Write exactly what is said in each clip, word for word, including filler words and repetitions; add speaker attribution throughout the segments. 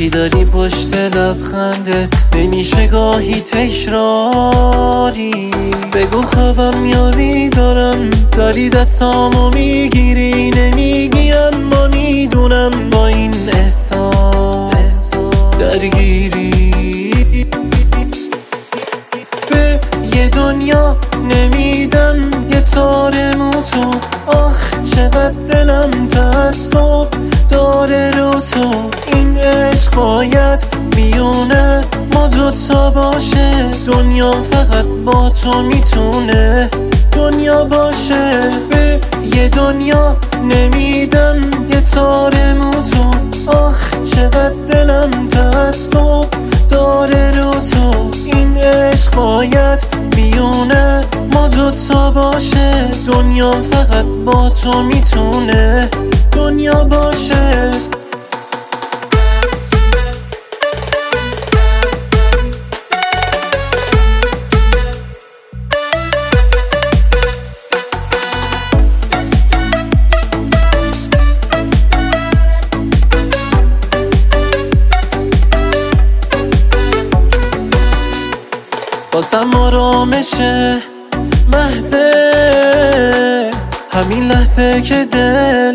Speaker 1: چی داری پشت لبخندت؟ نمیشه گاهی تکراری بگو خوابم میاری دارم، داری دستامو میگیری نمیگی اما میدونم با این احساس درگیری. به یه دنیا نمیدم یه تار موتو، آخ چقدر دلم تعصب داره رو تو. این عشق باید میونه ما دوتا باشه، دنیا فقط با تو میتونه دنیا باشه. به یه دنیا نمیدم یه تار موتو، آخ چقدر دلم تعصب داره رو تو. این عشق باید میونه ما دوتا باشه، دنیا فقط با تو میتونه دنیا باشه. بازم آرامشه محضه همین لحظه که دل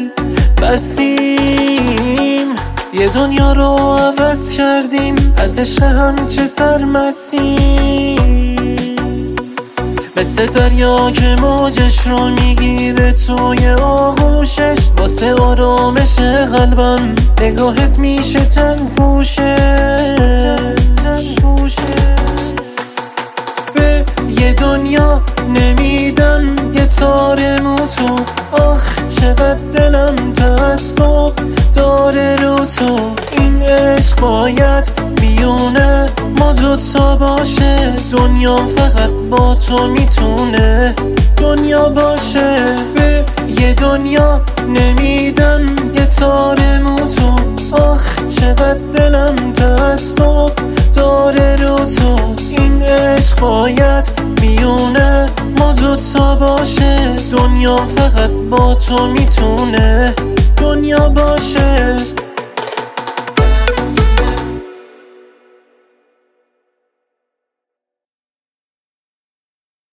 Speaker 1: بستیم، یه دنیا رو عوض کردیم از عشق هم چه سرمستیم. مثل دریا که موجش رو میگیره توی آغوشش، واسه آرامش قلبم نگاهت میشه تن پوشه تن پوشه. به یه دنیا نمیدم یه تار موتو، آخ چقدر دلم تعصب داره رو تو. این عشق باید میونه ما دوتا باشه، دنیا فقط با تو میتونه دنیا باشه. به یه دنیا نمیدم یه تار موتو، آخ چقدر دلم تعصب داره رو تو. این عشق باید میونه ما دوتا باشه، دنیا فقط با تو میتونه دنیا باشه.